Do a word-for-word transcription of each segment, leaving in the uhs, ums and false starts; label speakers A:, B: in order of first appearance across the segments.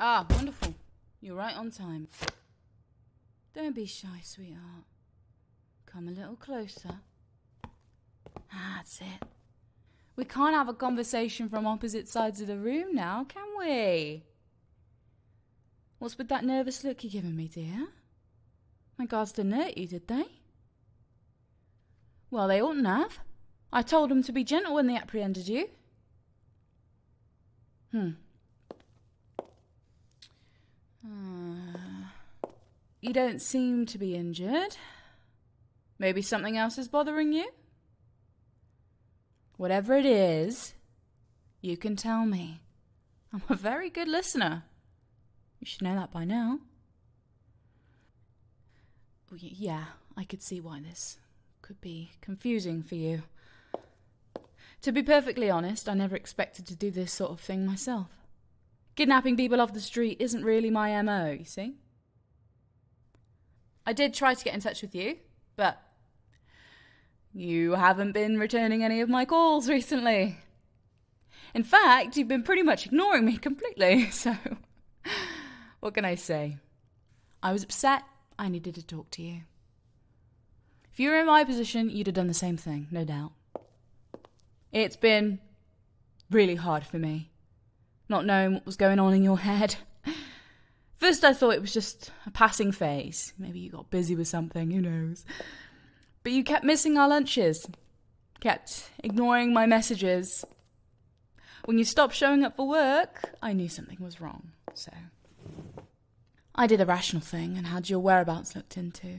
A: Ah, wonderful. You're right on time. Don't be shy, sweetheart. Come a little closer. That's it. We can't have a conversation from opposite sides of the room now, can we? What's with that nervous look you're giving me, dear? My guards didn't hurt you, did they? Well, they oughtn't have. I told them to be gentle when they apprehended you. Hmm. Uh, you don't seem to be injured. Maybe something else is bothering you? Whatever it is, you can tell me. I'm a very good listener. You should know that by now. Oh, yeah, I could see why this could be confusing for you. To be perfectly honest, I never expected to do this sort of thing myself. Kidnapping people off the street isn't really my M O, you see. I did try to get in touch with you, but you haven't been returning any of my calls recently. In fact, you've been pretty much ignoring me completely, so what can I say? I was upset. I needed to talk to you. If you were in my position, you'd have done the same thing, no doubt. It's been really hard for me, not knowing what was going on in your head. First I thought it was just a passing phase. Maybe you got busy with something, who knows. But you kept missing our lunches, kept ignoring my messages. When you stopped showing up for work, I knew something was wrong, so I did the rational thing and had your whereabouts looked into.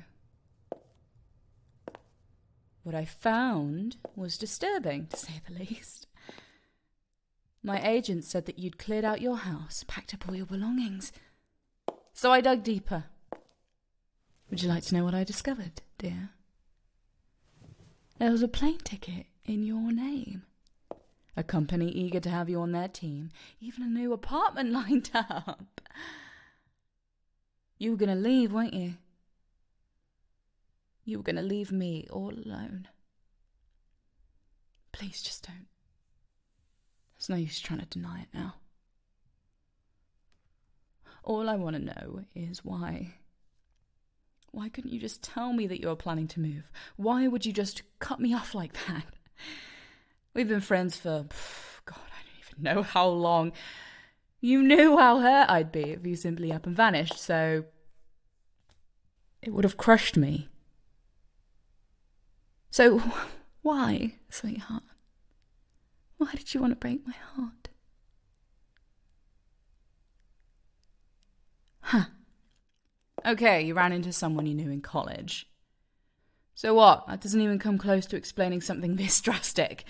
A: What I found was disturbing, to say the least. My agent said that you'd cleared out your house, packed up all your belongings. So I dug deeper. Would you like to know what I discovered, dear? There was a plane ticket in your name. A company eager to have you on their team. Even a new apartment lined up. You were going to leave, weren't you? You were going to leave me all alone. Please just don't. There's no use trying to deny it now. All I want to know is why. Why couldn't you just tell me that you were planning to move? Why would you just cut me off like that? We've been friends for, God, I don't even know how long. You knew how hurt I'd be if you simply up and vanished, so it would have crushed me. So, why, sweetheart? Why did you want to break my heart? Huh. Okay, you ran into someone you knew in college. So what? That doesn't even come close to explaining something this drastic.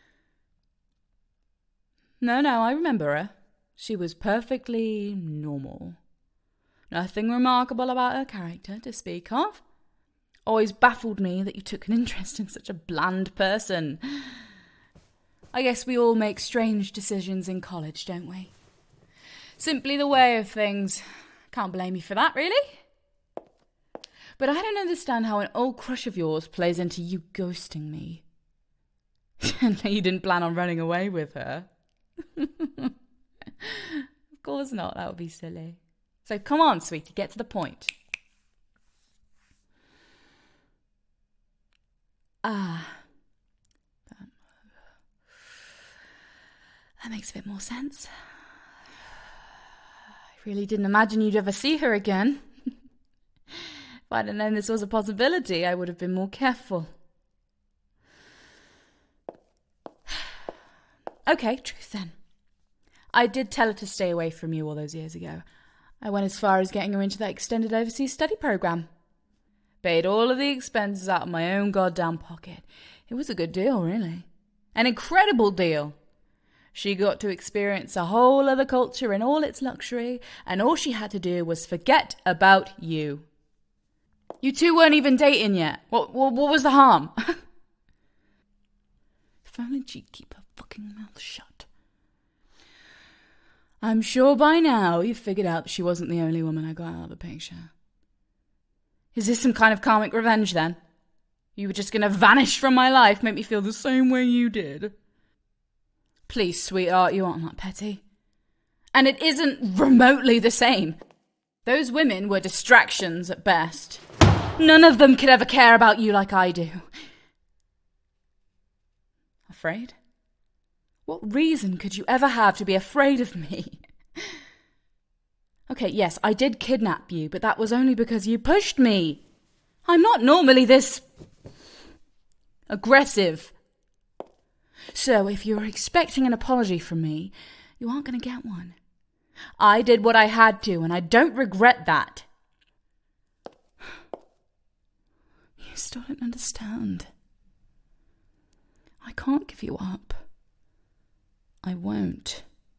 A: No, no, I remember her. She was perfectly normal. Nothing remarkable about her character to speak of. Always baffled me that you took an interest in such a bland person. I guess we all make strange decisions in college, don't we? Simply the way of things. Can't blame you for that, really. But I don't understand how an old crush of yours plays into you ghosting me. You didn't plan on running away with her. Of course not, that would be silly. So come on, sweetie, get to the point. Ah. That makes a bit more sense. I really didn't imagine you'd ever see her again. If I'd have known this was a possibility, I would have been more careful. Okay, truth then. I did tell her to stay away from you all those years ago. I went as far as getting her into that extended overseas study program. Paid all of the expenses out of my own goddamn pocket. It was a good deal, really. An incredible deal. She got to experience a whole other culture in all its luxury, and all she had to do was forget about you. You two weren't even dating yet. What, what, what was the harm? If only she'd keep her fucking mouth shut. I'm sure by now you've figured out that she wasn't the only woman I got out of the picture. Is this some kind of karmic revenge, then? You were just going to vanish from my life, make me feel the same way you did? Please, sweetheart, you aren't that petty. And it isn't remotely the same. Those women were distractions at best. None of them could ever care about you like I do. Afraid? What reason could you ever have to be afraid of me? Okay, yes, I did kidnap you, but that was only because you pushed me. I'm not normally this aggressive. So if you're expecting an apology from me, you aren't going to get one. I did what I had to, and I don't regret that. You still don't understand. I can't give you up. I won't.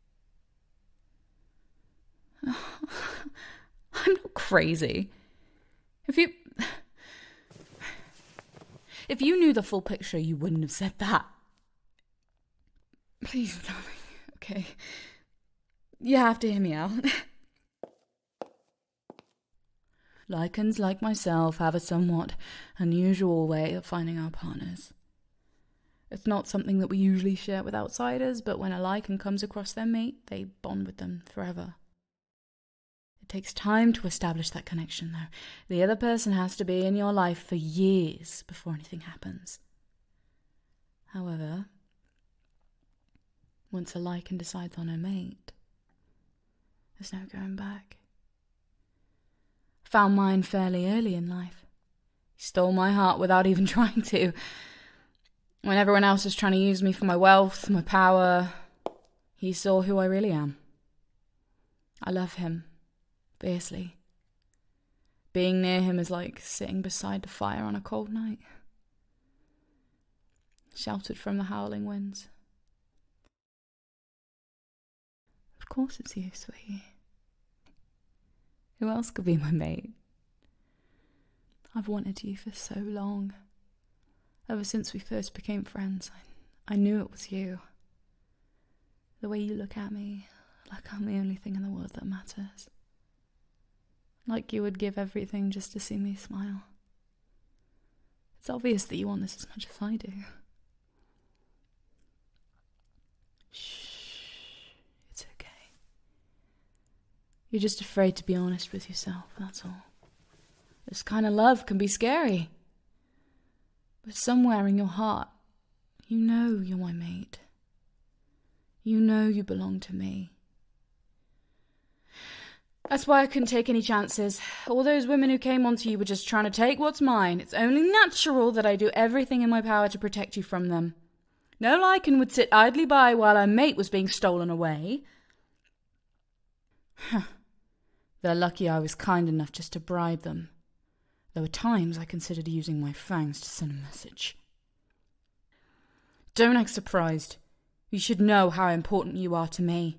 A: I'm not crazy. If you... If you knew the full picture, you wouldn't have said that. Please, darling, okay? You have to hear me out. Lycans like myself have a somewhat unusual way of finding our partners. It's not something that we usually share with outsiders, but when a Lycan comes across their mate, they bond with them forever. It takes time to establish that connection, though. The other person has to be in your life for years before anything happens. However, once a Lycan decides on a mate, there's no going back. Found mine fairly early in life. He stole my heart without even trying to. When everyone else was trying to use me for my wealth, my power, he saw who I really am. I love him, fiercely. Being near him is like sitting beside the fire on a cold night, sheltered from the howling winds. Of course it's you, sweetie. Who else could be my mate? I've wanted you for so long. Ever since we first became friends, I, I knew it was you. The way you look at me, like I'm the only thing in the world that matters. Like you would give everything just to see me smile. It's obvious that you want this as much as I do. Shh, it's okay. You're just afraid to be honest with yourself, that's all. This kind of love can be scary. But somewhere in your heart, you know you're my mate. You know you belong to me. That's why I couldn't take any chances. All those women who came onto you were just trying to take what's mine. It's only natural that I do everything in my power to protect you from them. No Lycan would sit idly by while a mate was being stolen away. They're lucky I was kind enough just to bribe them. There were times I considered using my fangs to send a message. Don't act surprised. You should know how important you are to me.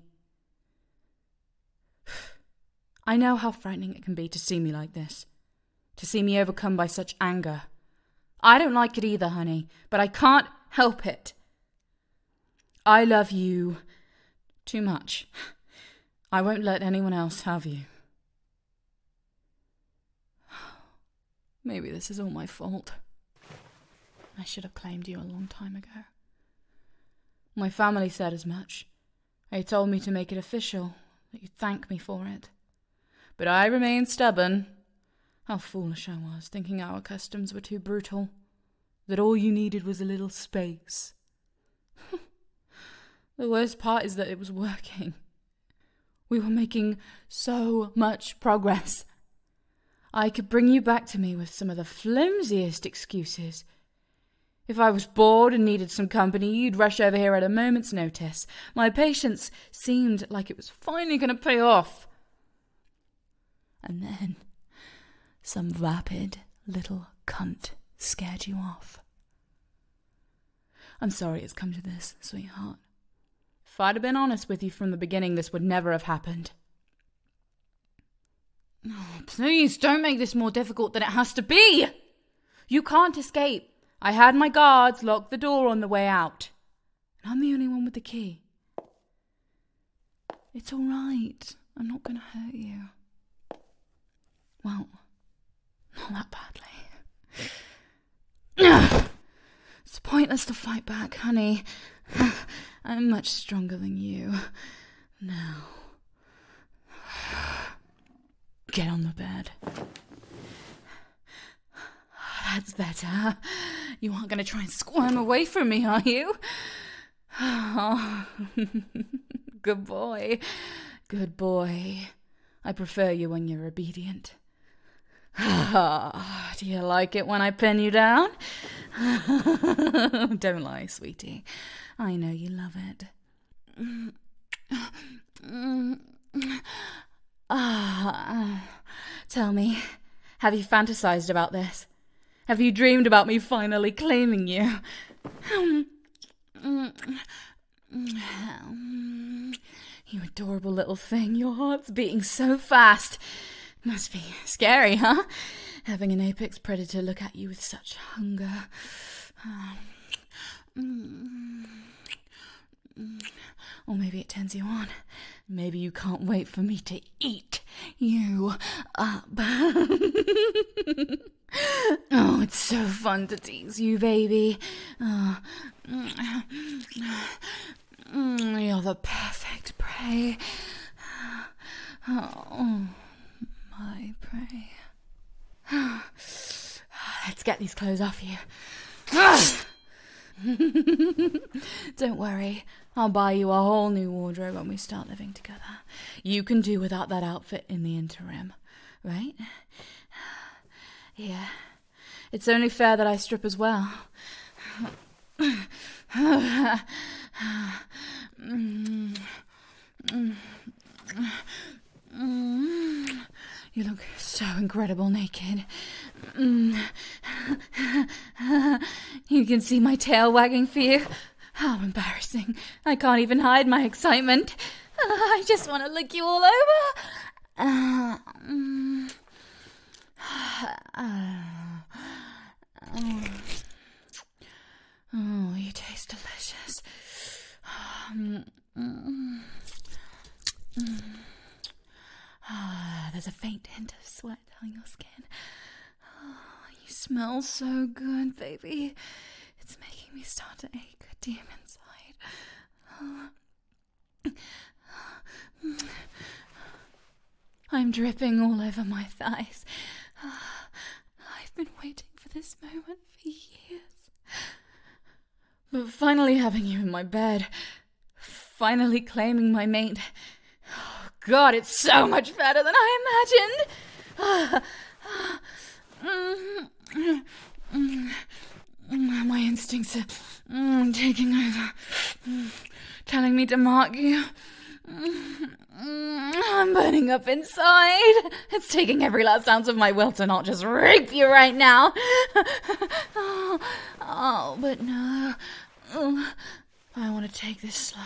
A: I know how frightening it can be to see me like this. To see me overcome by such anger. I don't like it either, honey, but I can't help it. I love you too much. I won't let anyone else have you. Maybe this is all my fault. I should have claimed you a long time ago. My family said as much. They told me to make it official, that you'd thank me for it. But I remained stubborn. How foolish I was, thinking our customs were too brutal. That all you needed was a little space. The worst part is that it was working. We were making so much progress. I could bring you back to me with some of the flimsiest excuses. If I was bored and needed some company, you'd rush over here at a moment's notice. My patience seemed like it was finally going to pay off. And then some vapid little cunt scared you off. I'm sorry it's come to this, sweetheart. If I'd have been honest with you from the beginning, this would never have happened. Oh, please don't make this more difficult than it has to be. You can't escape. I had my guards lock the door on the way out. And I'm the only one with the key. It's all right. I'm not going to hurt you. Well, not that badly. It's pointless to fight back, honey. I'm much stronger than you. Now, get on the bed. That's better. You aren't going to try and squirm away from me, are you? Oh. Good boy. Good boy. I prefer you when you're obedient. Ah, do you like it when I pin you down? Don't lie, sweetie. I know you love it. Ah, tell me, have you fantasized about this? Have you dreamed about me finally claiming you? You adorable little thing, your heart's beating so fast. Must be scary, huh? Having an apex predator look at you with such hunger. Or maybe it turns you on. Maybe you can't wait for me to eat you up. Oh, it's so fun to tease you, baby. Oh. You're the perfect prey. Oh, my prey. Let's get these clothes off you. Don't worry, I'll buy you a whole new wardrobe when we start living together. You can do without that outfit in the interim, right? Yeah, it's only fair that I strip as well. You look so incredible naked. You can see my tail wagging for you. How embarrassing. I can't even hide my excitement. I just want to lick you all over. Uh, mm. Oh, you taste delicious. Um, mm, mm. Ah, there's a faint hint of sweat on your skin. Oh, you smell so good, baby. It's making me start to ache deep inside. Oh. I'm dripping all over my thighs. I've been waiting for this moment for years. But finally having you in my bed, finally claiming my mate. Oh, God, it's so much better than I imagined. My instincts are taking over, telling me to mark you. I'm burning up inside. It's taking every last ounce of my will to not just rape you right now. Oh, oh, but no. Oh, I want to take this slow.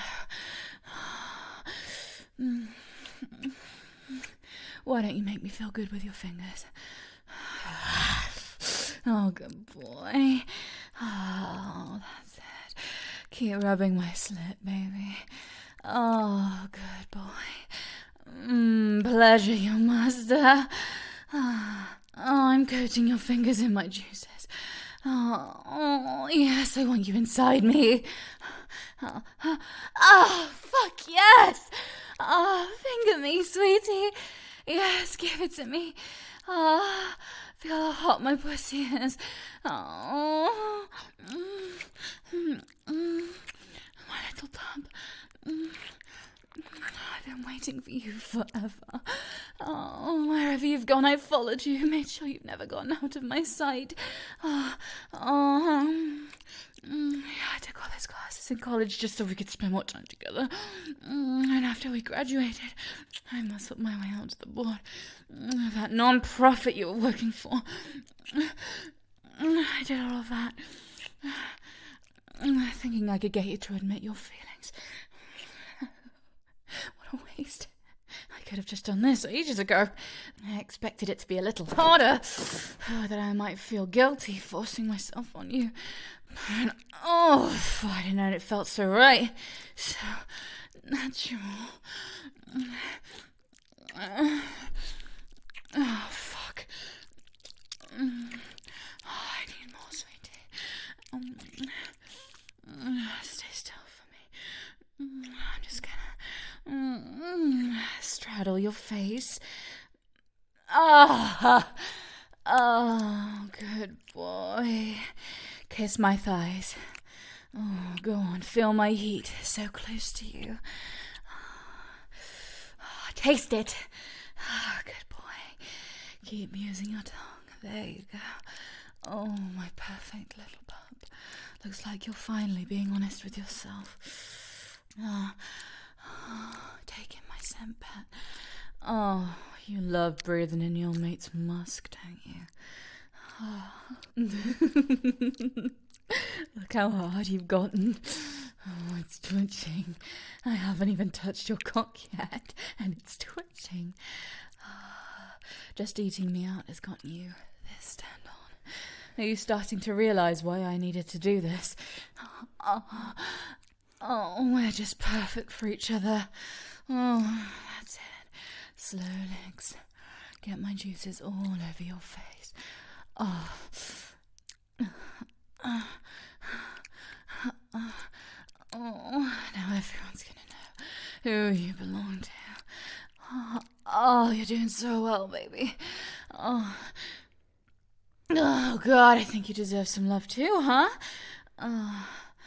A: Why don't you make me feel good with your fingers? Oh, good boy. Oh, that's it. Keep rubbing my slit, baby. Oh, good boy. Mm, pleasure, your master. Oh, I'm coating your fingers in my juices. Oh, oh, yes, I want you inside me. Oh, oh, oh, fuck yes. Oh, finger me, sweetie. Yes, give it to me. Oh, feel how hot my pussy is. Oh, mm, mm, mm. My little tub. Mm. I've been waiting for you forever. Oh, wherever you've gone, I've followed you, made sure you've never gotten out of my sight. Oh, oh, mm, yeah, I took all those classes in college just so we could spend more time together. Mm, and after we graduated, I muscled my way onto the board of that non-profit you were working for. I did all of that, thinking I could get you to admit your feelings. What a waste. I could have just done this ages ago. I expected it to be a little harder, oh, that I might feel guilty forcing myself on you. But, oh, if I'd have known it felt so right, so natural. Oh, fuck. Oh, I need more, sweetie. Stay still for me. I'm just gonna straddle your face. Ah, oh, good boy. Kiss my thighs. Oh, go on, feel my heat so close to you. Oh, taste it. Oh, good boy. Keep using your tongue. There you go. Oh, my perfect little pup. Looks like you're finally being honest with yourself. Oh, oh, take in my scent, pet. Oh, you love breathing in your mate's musk, don't you? Oh. Look how hard you've gotten. Oh, it's twitching. I haven't even touched your cock yet, and it's twitching. Oh, just eating me out has gotten you this turned on. Are you starting to realise why I needed to do this? Oh, oh, we're just perfect for each other. Oh, that's it. Slow legs. Get my juices all over your face. Oh. Uh, uh, oh, now everyone's gonna know who you belong to. Oh, oh, you're doing so well, baby. Oh. Oh, God, I think you deserve some love too, huh? Oh.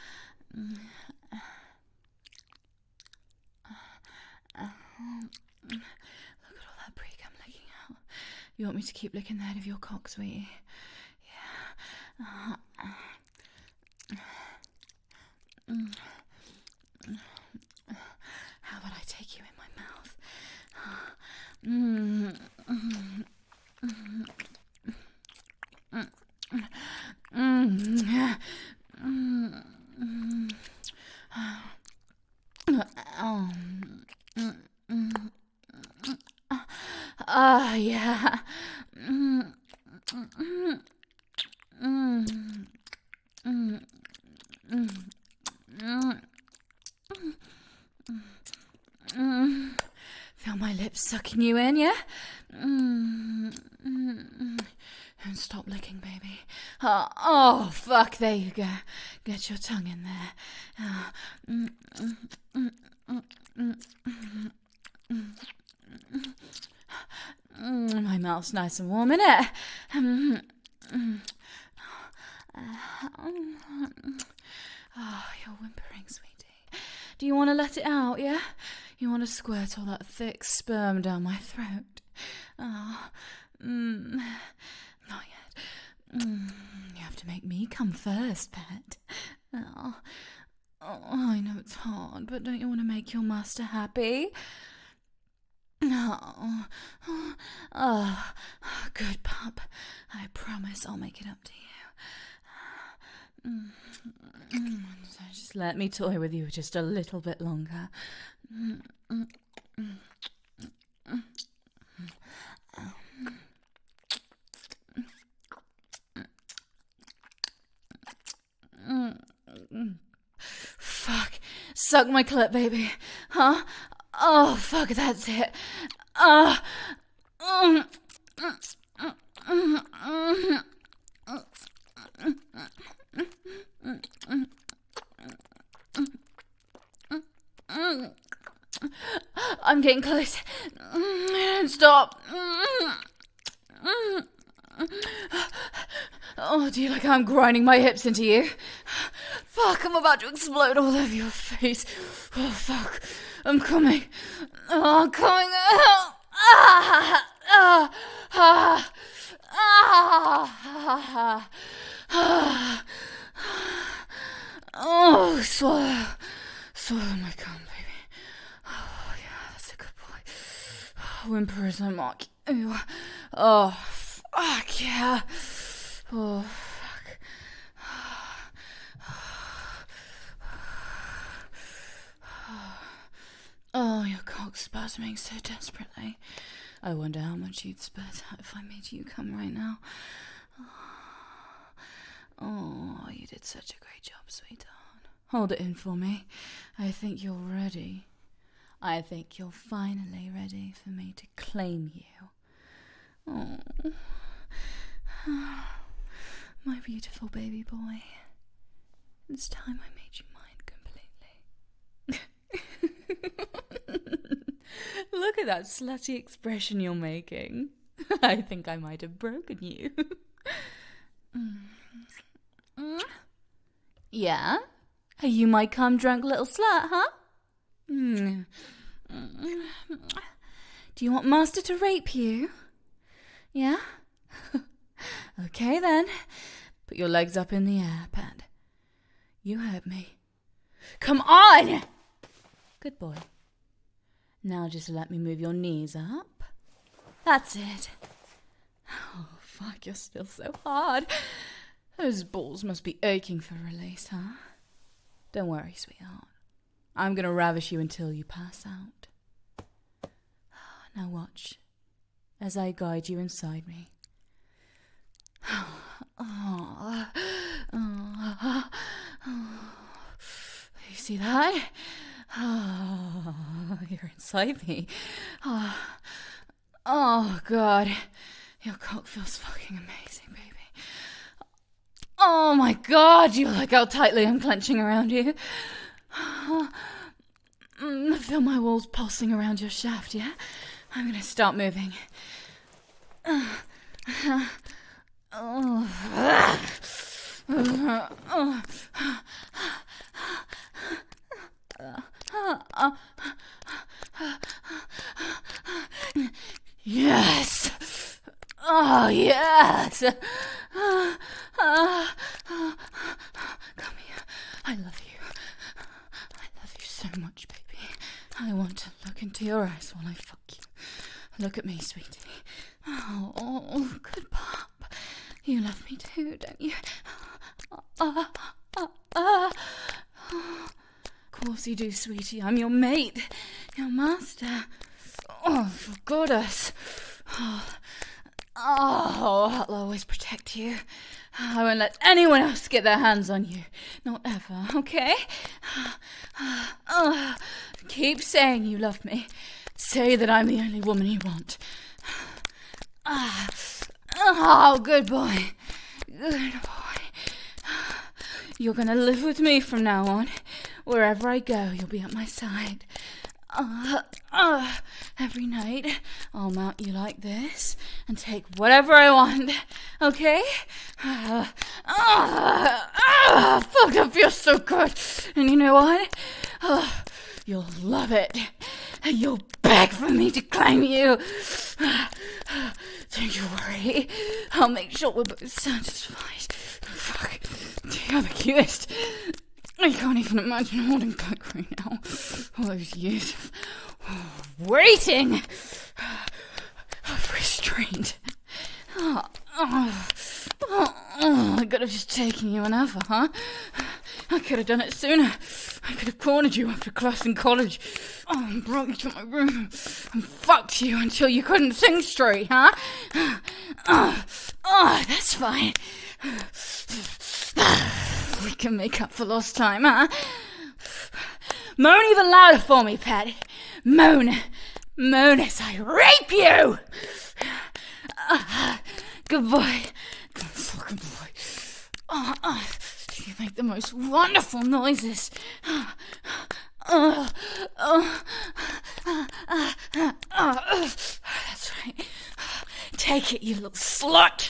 A: Look at all that pre-cum licking out. You want me to keep licking the head of your cock, sweetie? Yeah. Uh, How about I take you in my mouth? Mm, mm, mm, mm, mm. Ah, yeah. Mm, mm, mm, mm, mm, mm. Mm. Feel my lips sucking you in, yeah? Mm. Mm. And stop licking, baby. Oh, oh, fuck, there you go. Get your tongue in there. Oh. Mm. Mm. Mm. Mm. Mm. Mm. Mm. My mouth's nice and warm, innit? Mm. Mm. Oh, you're whimpering, sweetie. Do you want to let it out, yeah? You want to squirt all that thick sperm down my throat? Oh, mm, not yet. Mm, you have to make me come first, pet. Oh, oh, I know it's hard, but don't you want to make your master happy? Oh, oh, oh, good pup. I promise I'll make it up to you. Mm. So just let me toy with you just a little bit longer. Fuck. Suck my clit, baby. Huh? Oh, fuck, that's it. Uh, mm, mm, mm, mm, I'm getting close. Stop. Oh, do you like how I'm grinding my hips into you? Fuck, I'm about to explode all over your face. Oh, fuck. I'm coming. Oh, I'm coming out. Ah, ah, ah, ah, ah. Oh, swallow. Swallow my cum, baby. Oh, yeah, that's a good boy. Whimper as I mock you. Oh, fuck, yeah. Oh, fuck. Oh, your cock's spasming so desperately. I wonder how much you'd spurt out if I made you come right now. Oh, you did such a great job, sweetheart. Hold it in for me. I think you're ready. I think you're finally ready for me to claim you. Oh, my beautiful baby boy. It's time I made you mine completely. Look at that slutty expression you're making. I think I might have broken you. Yeah? Are you my cum-drunk little slut, huh? Do you want Master to rape you? Yeah? Okay then. Put your legs up in the air, Pat. You heard me. Come on! Good boy. Now just let me move your knees up. That's it. Oh, fuck, you're still so hard. Those balls must be aching for release, huh? Don't worry, sweetheart. I'm gonna ravish you until you pass out. Now watch as I guide you inside me. Oh, oh, oh. You see that? Oh, you're inside me. Oh, oh, God. Your cock feels fucking amazing, baby. Oh, my God. You like how tightly I'm clenching around you? Oh, feel my walls pulsing around your shaft, yeah? I'm going to start moving. Uh, uh, oh. Uh, uh, Yes! Oh, yes! Uh, uh, uh, come here. I love you. I love you so much, baby. I want to look into your eyes while I fuck you. Look at me, sweetie. Oh, oh good pop. You love me too, don't you? Uh, uh, uh, uh. Of course you do, sweetie. I'm your mate. Your master. Oh, for goddess. Oh, oh, I'll always protect you. I won't let anyone else get their hands on you. Not ever, okay? Oh, keep saying you love me. Say that I'm the only woman you want. Oh, good boy. Good boy. You're gonna live with me from now on. Wherever I go, you'll be at my side. Uh, uh, every night, I'll mount you like this and take whatever I want, okay? Uh, uh, uh, fuck, that feels so good. And you know what? Uh, you'll love it. You'll beg for me to claim you. Uh, don't you worry. I'll make sure we're both satisfied. Fuck, you're the cutest. I can't even imagine holding back right now. All those years of waiting, of restraint. Oh, oh, oh, oh, I could have just taken you whenever, huh? I could have done it sooner. I could have cornered you after class in college. Oh, and brought you to my room and fucked you until you couldn't sing straight, huh? Oh, oh that's fine. We can make up for lost time, huh? Moan even louder for me, Pat. Moan. Moan as I rape you! Uh, good boy. Good fucking boy. Uh, uh, you make the most wonderful noises. Uh, uh, uh, uh, uh, uh, uh, that's right. Take it, you little slut.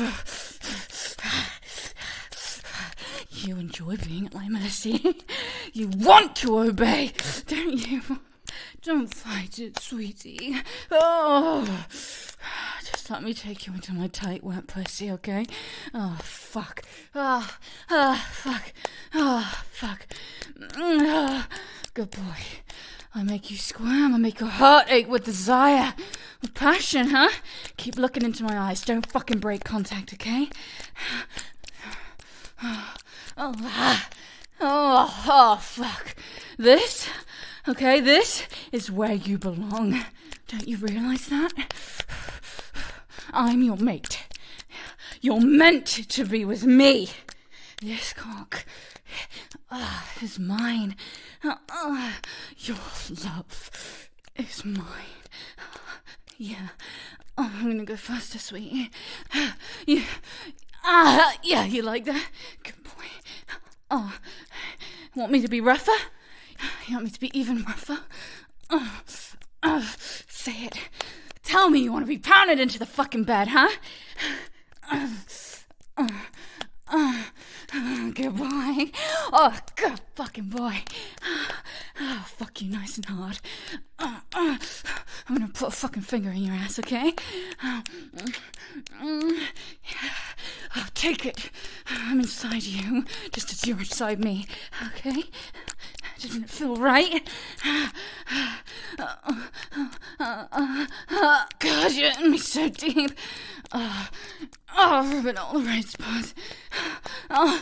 A: You enjoy being at my mercy. You want to obey, don't you? Don't fight it, sweetie. Oh, just let me take you into my tight, wet pussy, okay? Oh, fuck. Oh, oh fuck. Oh, fuck. Oh, good boy. I make you squirm. I make your heart ache with desire. With passion, huh? Keep looking into my eyes. Don't fucking break contact, okay? Oh, oh, oh, oh, fuck. This, okay, this is where you belong. Don't you realize that? I'm your mate. You're meant to be with me. This cock uh, is mine. Uh, uh, your love is mine. Yeah. Oh, I'm gonna go faster, sweetie. Yeah. Ah, yeah, you like that? Good boy. Oh, want me to be rougher? You want me to be even rougher? Oh, oh, say it. Tell me you want to be pounded into the fucking bed, huh? Good boy. Oh, good fucking boy. Oh, fuck you nice and hard. Uh, uh, I'm gonna put a fucking finger in your ass, okay? Uh, uh, oh, take it. I'm inside you, just as you're inside me, okay? Doesn't it feel right? God, you're in me so deep. Oh, oh, rubbing all the right spots. Oh,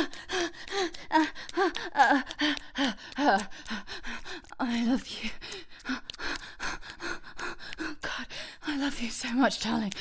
A: I love you. God, I love you so much, darling.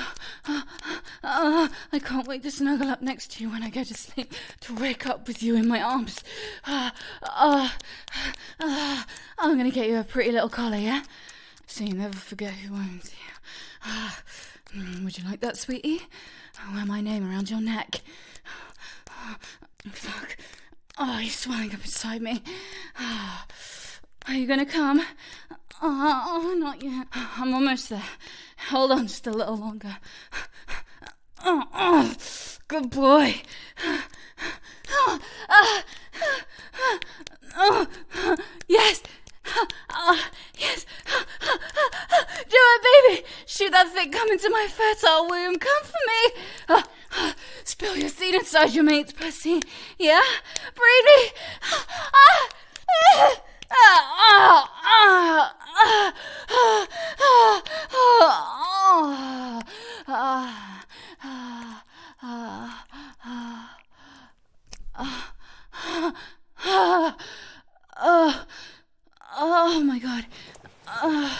A: Uh, I can't wait to snuggle up next to you when I go to sleep, to wake up with you in my arms. Uh, uh, uh, I'm going to get you a pretty little collar, yeah? So you never forget who owns you. Uh, would you like that, sweetie? I'll wear my name around your neck. Oh, fuck. Oh, you're swelling up inside me. Oh, are you going to come? Oh, not yet. I'm almost there. Hold on just a little longer. Oh, oh, good boy. Oh, uh, oh, yes. Oh, yes. Do it, baby. Shoot that thing come into my fertile womb. Come for me. Oh, oh, spill your seed inside your mate's pussy. Yeah? Breed me. Ah, ah. Oh, oh, oh, oh, oh, oh, oh, oh, oh my God. Oh,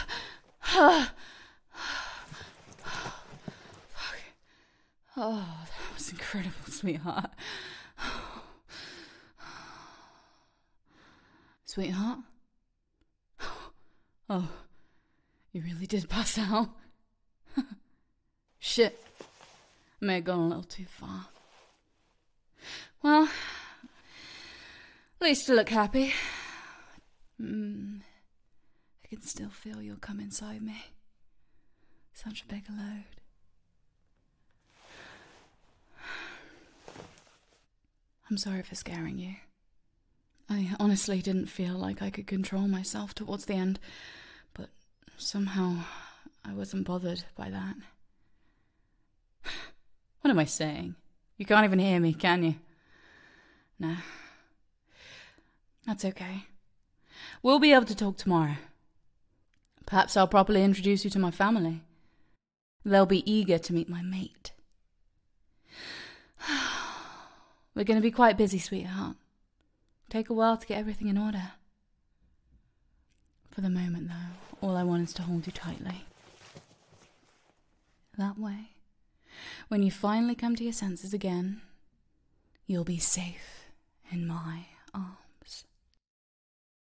A: that was incredible, sweetheart. Sweetheart? Oh, you really did pass out? Shit. I may have gone a little too far. Well, at least you look happy. Mm, I can still feel you'll come inside me. Such a big load. I'm sorry for scaring you. I honestly didn't feel like I could control myself towards the end, but somehow I wasn't bothered by that. What am I saying? You can't even hear me, can you? No. That's okay. We'll be able to talk tomorrow. Perhaps I'll properly introduce you to my family. They'll be eager to meet my mate. We're going to be quite busy, sweetheart. Take a while to get everything in order. For the moment, though, all I want is to hold you tightly. That way, when you finally come to your senses again, you'll be safe in my arms.